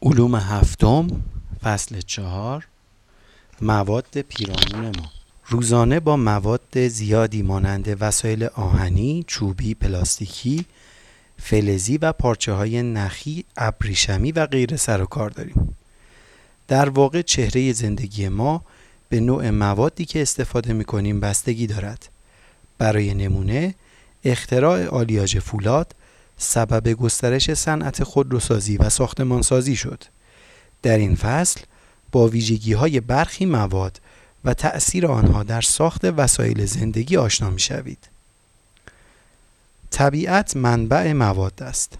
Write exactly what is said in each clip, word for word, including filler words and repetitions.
علوم هفتم فصل چهار مواد پیرامون ما. روزانه با مواد زیادی مانند وسایل آهنی، چوبی، پلاستیکی، فلزی و پارچه های نخی، ابریشمی و غیره سر و کار داریم. در واقع چهره زندگی ما به نوع موادی که استفاده می کنیم بستگی دارد. برای نمونه اختراع آلیاژ فولاد سبب گسترش صنعت خودروسازی و ساختمانسازی شد. در این فصل با ویژگی‌های برخی مواد و تأثیر آنها در ساخت وسایل زندگی آشنا می‌شوید. طبیعت منبع مواد است.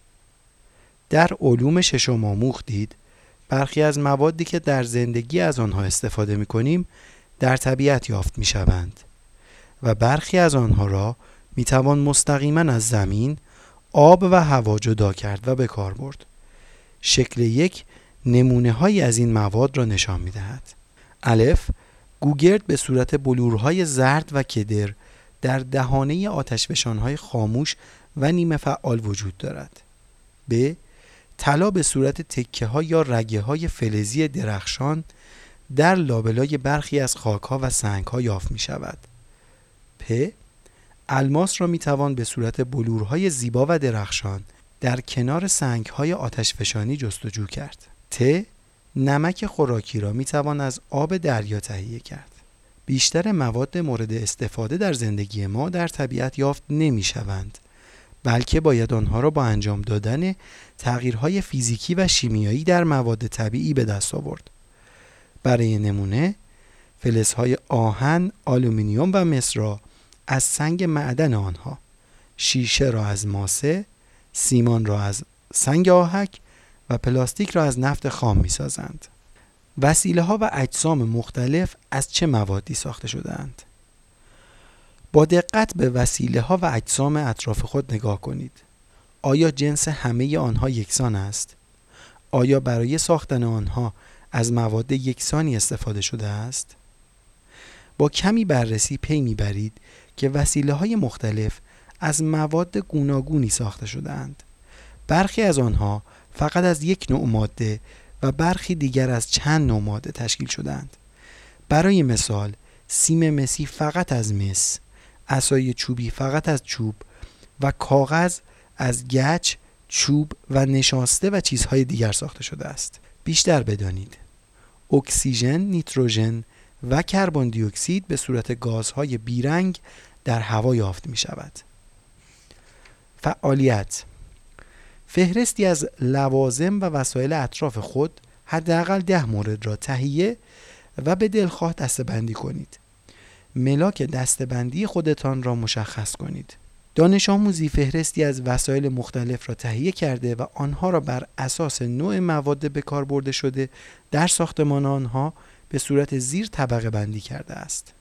در علوم ششم آموختید برخی از موادی که در زندگی از آنها استفاده می‌کنیم در طبیعت یافت می‌شوند و برخی از آنها را می‌توان مستقیما از زمین، آب و هوا جدا کرد و به کار برد. شکل یک نمونه هایی از این مواد را نشان می دهد. الف، گوگرد به صورت بلورهای زرد و کدر در دهانه آتشفشان‌های خاموش و نیمه فعال وجود دارد. ب، طلا به صورت تکه ها یا رگه های فلزی درخشان در لابلای برخی از خاک‌ها و سنگ‌ها یافت می شود. پ، الماس را می توان به صورت بلورهای زیبا و درخشان در کنار سنگ‌های آتشفشانی جستجو کرد. ت، نمک خوراکی را می توان از آب دریا تهیه کرد. بیشتر مواد مورد استفاده در زندگی ما در طبیعت یافت نمی شوند، بلکه باید آنها را با انجام دادن تغییرهای فیزیکی و شیمیایی در مواد طبیعی به دست آورد. برای نمونه فلزهای آهن، آلومینیوم و مس را از سنگ معدن آنها، شیشه را از ماسه، سیمان را از سنگ آهک و پلاستیک را از نفت خام می سازند. وسیله ها و اجسام مختلف از چه موادی ساخته شده‌اند؟ با دقت به وسیله ها و اجسام اطراف خود نگاه کنید. آیا جنس همه آنها یکسان است؟ آیا برای ساختن آنها از مواد یکسانی استفاده شده است؟ با کمی بررسی پی میبرید که وسیله های مختلف از مواد گوناگونی ساخته شده‌اند. برخی از آنها فقط از یک نوع ماده و برخی دیگر از چند نوع ماده تشکیل شده‌اند. برای مثال سیم مسی فقط از مس، عصای چوبی فقط از چوب و کاغذ از گچ، چوب و نشاسته و چیزهای دیگر ساخته شده است. بیشتر بدانید اکسیژن، نیتروژن و کربن دی اکسید به صورت گازهای بیرنگ در هوا یافت می شود. فعالیت: فهرستی از لوازم و وسایل اطراف خود، حداقل ده مورد را تهیه و به دلخواه دسته‌بندی کنید. ملاک دسته‌بندی خودتان را مشخص کنید. دانش آموزی فهرستی از وسایل مختلف را تهیه کرده و آنها را بر اساس نوع مواد به کار برده شده در ساختمان آنها به صورت زیر طبقه بندی کرده است.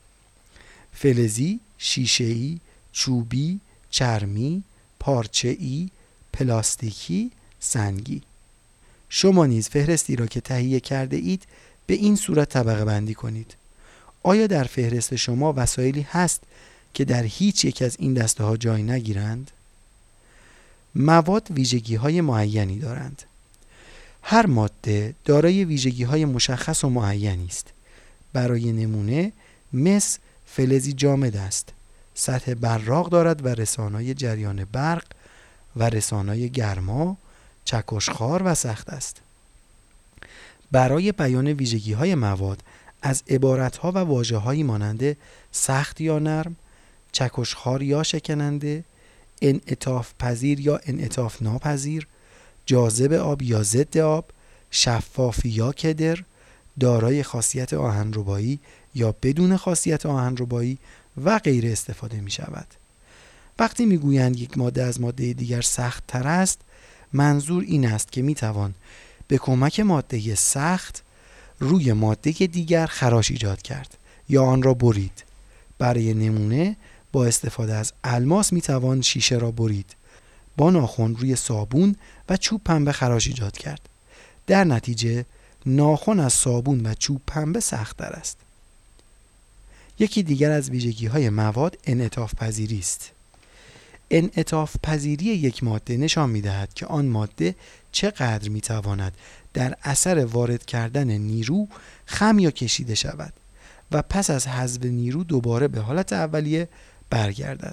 فلزی، شیشه‌ای، چوبی، چرمی، پارچه‌ای، پلاستیکی، سنگی. شما نیز فهرستی را که تهیه کرده اید به این صورت طبقه بندی کنید. آیا در فهرست شما وسایلی هست که در هیچ یک از این دسته ها جای نگیرند؟ مواد ویژگی های معینی دارند. هر ماده دارای ویژگی های مشخص و معینی است. برای نمونه مس فلزی جامد است. سطح براق دارد و رسانای جریان برق و رسانای گرما، چکشخوار و سخت است. برای بیان ویژگی های مواد از عبارت ها و واژه هایی مانند سخت یا نرم، چکشخوار یا شکننده، انعطاف پذیر یا انعطاف ناپذیر، جاذب آب یا ضد آب، شفاف یا کدر، دارای خاصیت آهنربایی یا بدون خاصیت آهنربایی و غیره استفاده می شود. وقتی می گویند یک ماده از ماده دیگر سخت تر است، منظور این است که می توان به کمک ماده سخت روی ماده دیگر خراش ایجاد کرد یا آن را برید. برای نمونه با استفاده از الماس می توان شیشه را برید. با ناخن روی صابون و چوب پنبه خراش ایجاد کرد. در نتیجه ناخن از صابون و چوب پنبه سخت تر است. یکی دیگر از ویژگی های مواد انعطاف پذیری است. انعطاف پذیری یک ماده نشان می‌دهد که آن ماده چقدر می‌تواند در اثر وارد کردن نیرو خم یا کشیده شود و پس از حذف نیرو دوباره به حالت اولیه برگردد.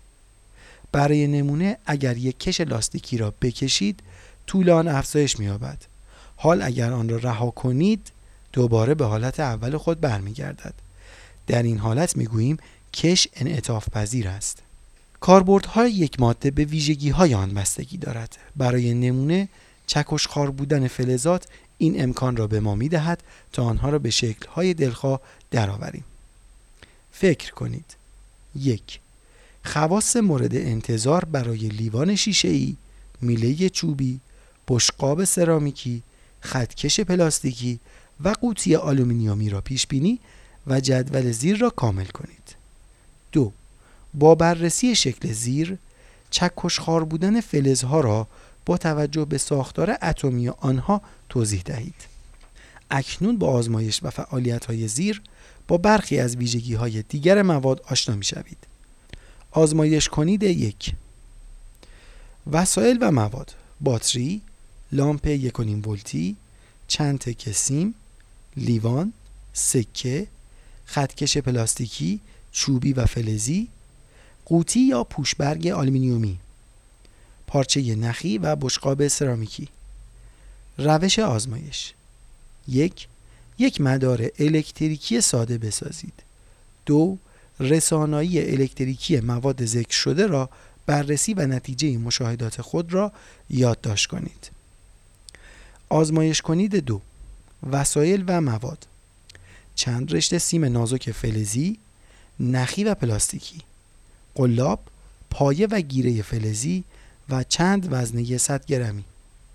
برای نمونه اگر یک کش لاستیکی را بکشید طول آن افزایش می‌یابد. حال اگر آن را رها کنید دوباره به حالت اول خود برمیگردد. در این حالت می‌گوییم کش انعطاف پذیر است. کاربردهای یک ماده به ویژگی‌های آن بستگی دارد. برای نمونه چکشخوار بودن فلزات این امکان را به ما می‌دهد تا آنها را به شکل‌های دلخواه درآوریم. فکر کنید. یک. خواص مورد انتظار برای لیوان شیشه‌ای، میله چوبی، بشقاب سرامیکی، خطکش پلاستیکی و قوطی آلومینیومی را پیش بینی و جدول زیر را کامل کنید. دو. با بررسی شکل زیر، چکشخوار بودن فلزها را با توجه به ساختار اتمی آنها توضیح دهید. اکنون با آزمایش و فعالیت‌های زیر با برخی از ویژگی‌های دیگر مواد آشنا می‌شوید. آزمایش کنید. یک. وسایل و مواد: باتری، لامپ یک و نیم ولتی، چند تکه سیم، لیوان، سکه، خطکش پلاستیکی، چوبی و فلزی، قوطی یا پوشبرگ آلومینیومی، پارچه نخی و بشقاب سرامیکی. روش آزمایش: یک. یک مدار الکتریکی ساده بسازید. دو. رسانایی الکتریکی مواد ذکر شده را بررسی و نتیجه مشاهدات خود را یادداشت کنید. آزمایش کنید. دو. وسایل و مواد: چند رشته سیم نازک فلزی، نخی و پلاستیکی، قلاب، پایه و گیره فلزی و چند وزنه صد گرمی.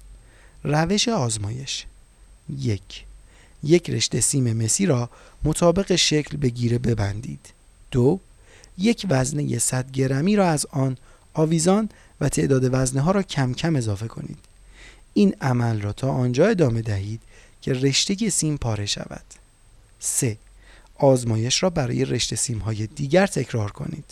روش آزمایش: یک. یک رشته سیم مسی را مطابق شکل به گیره ببندید. دو. یک وزنه صد گرمی را از آن آویزان و تعداد وزنه ها را کم کم اضافه کنید. این عمل را تا آنجا ادامه دهید که رشته سیم پاره شود. سه. آزمایش را برای رشته سیم های دیگر تکرار کنید.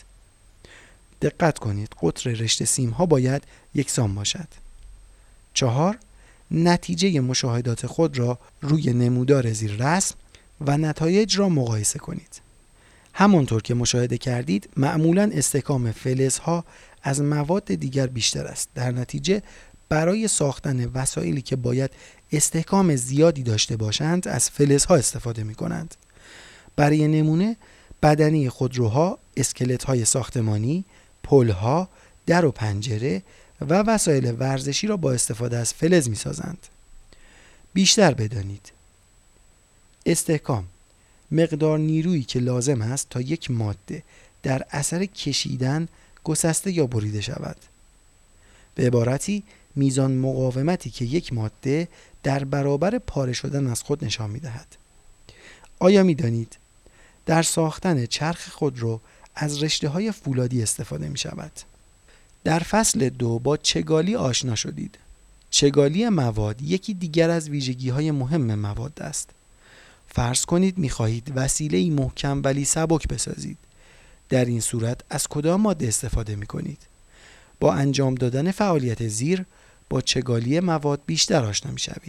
دقت کنید قطر رشته سیم ها باید یکسان باشد. چهار. نتیجه مشاهدات خود را روی نمودار زیر رسم و نتایج را مقایسه کنید. همانطور که مشاهده کردید معمولاً استحکام فلزها از مواد دیگر بیشتر است. در نتیجه برای ساختن وسایلی که باید استحکام زیادی داشته باشند از فلزها استفاده می کنند. برای نمونه بدنه خودروها، اسکلت‌های ساختمانی، پل‌ها، در و پنجره و وسایل ورزشی را با استفاده از فلز می سازند. بیشتر بدانید. استحکام: مقدار نیرویی که لازم است تا یک ماده در اثر کشیدن گسسته یا بریده شود. به عبارتی میزان مقاومتی که یک ماده در برابر پاره شدن از خود نشان می دهد. آیا می دانید در ساختن چرخ خودرو از رشته های فولادی استفاده می شود؟ در فصل دو با چگالی آشنا شدید. چگالی مواد یکی دیگر از ویژگی های مهم مواد است. فرض کنید می خواهید وسیله‌ای محکم ولی سبک بسازید. در این صورت از کدام ماده استفاده می کنید؟ با انجام دادن فعالیت زیر با چگالی مواد بیشتر آشنا می شوید.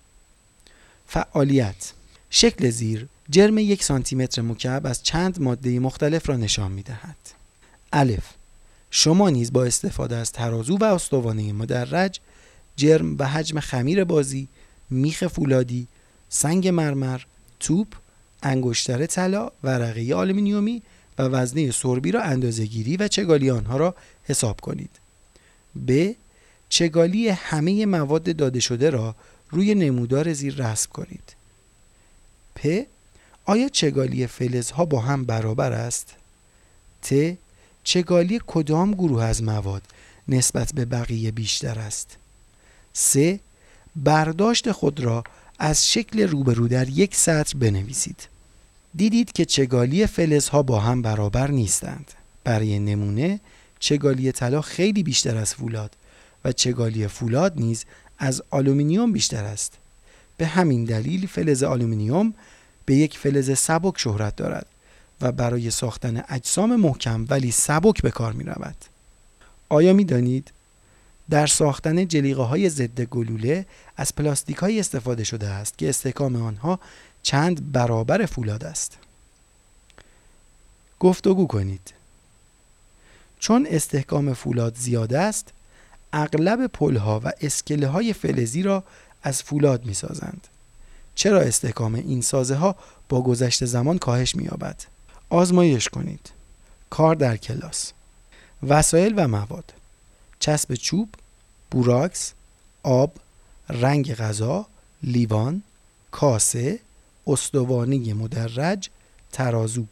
فعالیت: شکل زیر جرم یک سانتی متر مکعب از چند ماده مختلف را نشان می دهد. الف. شما نیز با استفاده از ترازو و استوانه مدرج جرم و حجم خمیر بازی، میخ فولادی، سنگ مرمر، توپ، انگشتر طلا، ورقه آلومینیومی و وزنه سربی را اندازه‌گیری و چگالی آنها را حساب کنید. ب. چگالی همه مواد داده شده را روی نمودار زیر رسم کنید. پ. آیا چگالی فلزها با هم برابر است؟ ت. چگالی کدام گروه از مواد نسبت به بقیه بیشتر است؟ س. برداشت خود را از شکل روبرو در یک سطر بنویسید. دیدید که چگالی فلزها با هم برابر نیستند. برای نمونه چگالی طلا خیلی بیشتر از فولاد و چگالی فولاد نیز از آلومینیوم بیشتر است. به همین دلیل فلز آلومینیوم به یک فلز سبک شهرت دارد و برای ساختن اجسام محکم ولی سبک به کار می رود. آیا می دانید در ساختن جلیقه های ضد گلوله از پلاستیک های استفاده شده است که استحکام آنها چند برابر فولاد است؟ گفتگو کنید. چون استحکام فولاد زیاد است، اغلب پلها و اسکله های فلزی را از فولاد می سازند. چرا استحکام این سازه ها با گذشت زمان کاهش می یابد؟ آزمایش کنید. کار در کلاس. وسایل و مواد: چسب چوب، بوراکس، آب، رنگ غذا، لیوان، کاسه، استوانه مدرج، ترازو.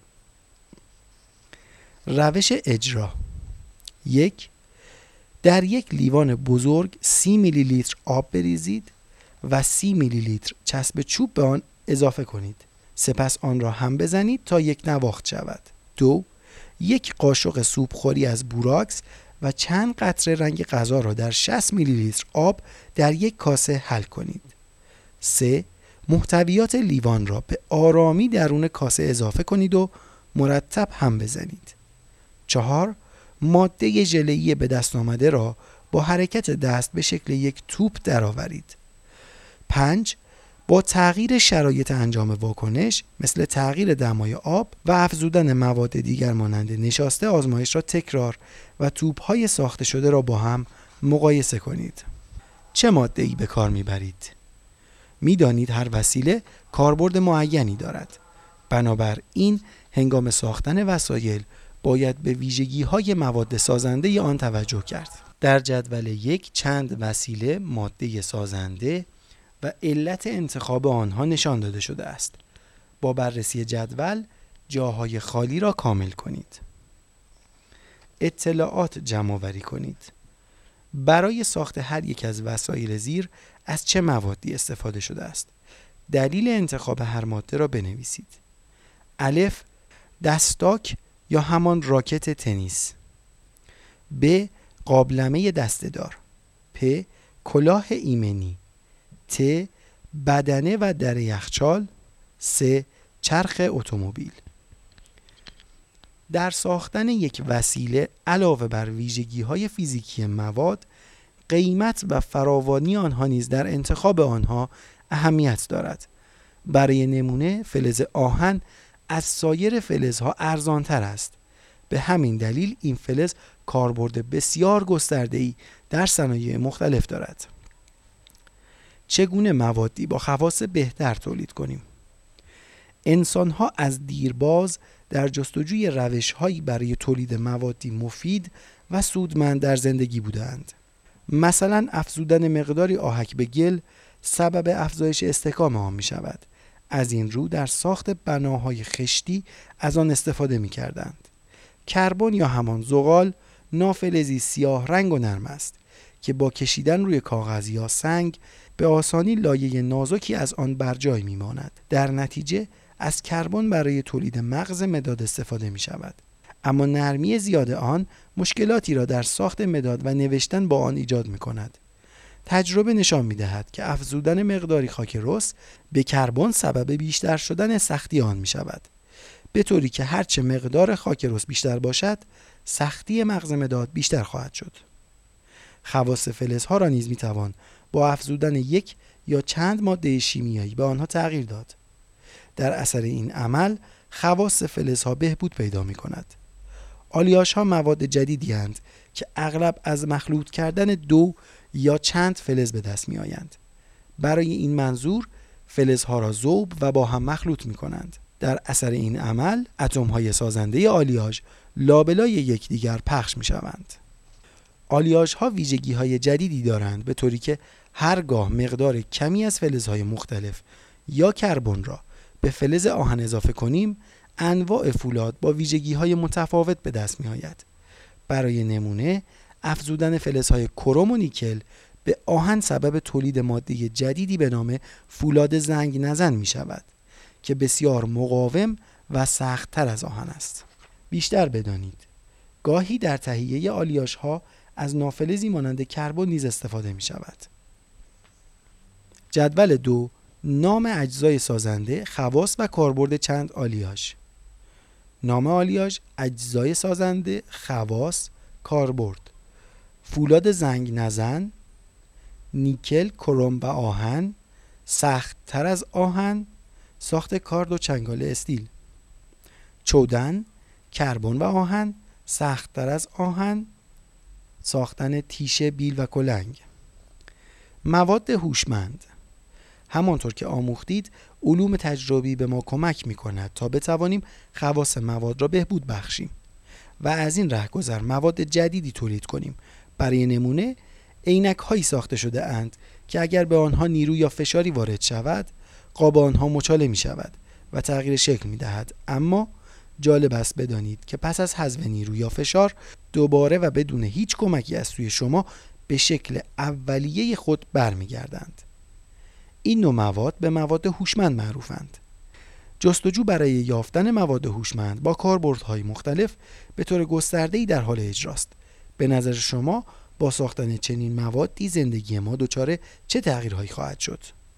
روش اجرا: یک، در یک لیوان بزرگ سی میلی لیتر آب بریزید و سی میلی لیتر چسب چوب به آن اضافه کنید. سپس آن را هم بزنید تا یک نواخت شود. دو، یک قاشق سوپخوری از بوراکس و چند قطره رنگ غذا را در شصت میلی لیتر آب در یک کاسه حل کنید. سه، محتویات لیوان را به آرامی درون کاسه اضافه کنید و مرتب هم بزنید. چهار، ماده ژله‌ای به دست آمده را با حرکت دست به شکل یک توپ درآورید. پنج، با تغییر شرایط انجام واکنش مثل تغییر دمای آب و افزودن مواد دیگر مانند نشاسته آزمایش را تکرار و توپ‌های ساخته شده را با هم مقایسه کنید. چه ماده‌ای به کار می‌برید؟ می‌دانید هر وسیله کاربرد معینی دارد. بنابراین هنگام ساختن وسایل باید به ویژگی‌های مواد سازنده آن توجه کرد. در جدول یک چند وسیله، ماده سازنده و علت انتخاب آنها نشان داده شده است. با بررسی جدول جاهای خالی را کامل کنید. اطلاعات جمع آوری کنید. برای ساخت هر یک از وسایل زیر از چه موادی استفاده شده است؟ دلیل انتخاب هر ماده را بنویسید. الف، دستاک یا همان راکت تنیس. ب، قابلمه دسته‌دار. پ، کلاه ایمنی. ت، بدنه و در یخچال. س، چرخ اتومبیل. در ساختن یک وسیله علاوه بر ویژگی‌های فیزیکی مواد، قیمت و فراوانی آنها نیز در انتخاب آنها اهمیت دارد. برای نمونه فلز آهن از سایر فلزها ارزان‌تر است. به همین دلیل این فلز کاربرد بسیار گسترده‌ای در صنایع مختلف دارد. چگونه موادی با خواص بهتر تولید کنیم؟ انسان‌ها از دیرباز در جستجوی روش‌هایی برای تولید موادی مفید و سودمند در زندگی بودند. مثلا افزودن مقداری آهک به گل سبب افزایش استحکام آن می شود. از این رو در ساخت بناهای خشتی از آن استفاده می کردند. کربن یا همان زغال نافلزی سیاه رنگ و نرم است که با کشیدن روی کاغذ یا سنگ به آسانی لایه نازکی از آن بر جای می ماند. در نتیجه از کربن برای تولید مغز مداد استفاده می شود. اما نرمی زیاد آن مشکلاتی را در ساخت مداد و نوشتن با آن ایجاد می کند. تجربه نشان می دهد که افزودن مقداری خاک رس به کربن سبب بیشتر شدن سختی آن می شود، به طوری که هرچه مقدار خاک رس بیشتر باشد سختی مغز مداد بیشتر خواهد شد. خواص فلزها را نیز می توان با افزودن یک یا چند ماده شیمیایی به آنها تغییر داد. در اثر این عمل خواص فلزها بهبود پیدا می کند. آلیاژ ها مواد جدیدی اند که اغلب از مخلوط کردن دو یا چند فلز به دست می آیند. برای این منظور فلزها را ذوب و با هم مخلوط می کنند. در اثر این عمل اتم های سازنده آلیاژ لابلای یکدیگر پخش می شوند. آلیاژ ها ویژگی های جدیدی دارند، به طوری که هرگاه مقدار کمی از فلزهای مختلف یا کربن را به فلز آهن اضافه کنیم انواع فولاد با ویژگی های متفاوت به دست می آید. برای نمونه افزودن فلزهای کروم و نیکل به آهن سبب تولید ماده جدیدی به نام فولاد زنگ نزن می شود که بسیار مقاوم و سخت‌تر از آهن است. بیشتر بدانید گاهی در تهیه آلیاژ ها از نافلزی مانند کربن نیز استفاده می شود. جدول دو، نام اجزای سازنده، خواص و کاربرد چند آلیاژ. نام آلیاژ، اجزای سازنده، خواص، کاربرد. فولاد زنگ نزن، نیکل، کروم و آهن، سخت تر از آهن، ساخت کارد و چنگال استیل. چودن، کربن و آهن، سخت تر از آهن، ساختن تیشه، بیل و کلنگ. مواد هوشمند. همانطور که آموختید علوم تجربی به ما کمک می کند تا بتوانیم خواص مواد را بهبود بخشیم و از این رهگذر مواد جدیدی تولید کنیم. برای نمونه عینک هایی ساخته شده اند که اگر به آنها نیرو یا فشاری وارد شود قاب آنها مچاله می شود و تغییر شکل می دهد، اما جالب است بدانید که پس از حذف نیرو یا فشار دوباره و بدون هیچ کمکی از سوی شما به شکل اولیه خود برمیگردند. این نوع مواد به مواد هوشمند معروفند. جستجو برای یافتن مواد هوشمند با کاربردهای مختلف به طور گسترده‌ای در حال اجراست. به نظر شما با ساختن چنین موادی زندگی ما دچار چه تغییرهایی خواهد شد؟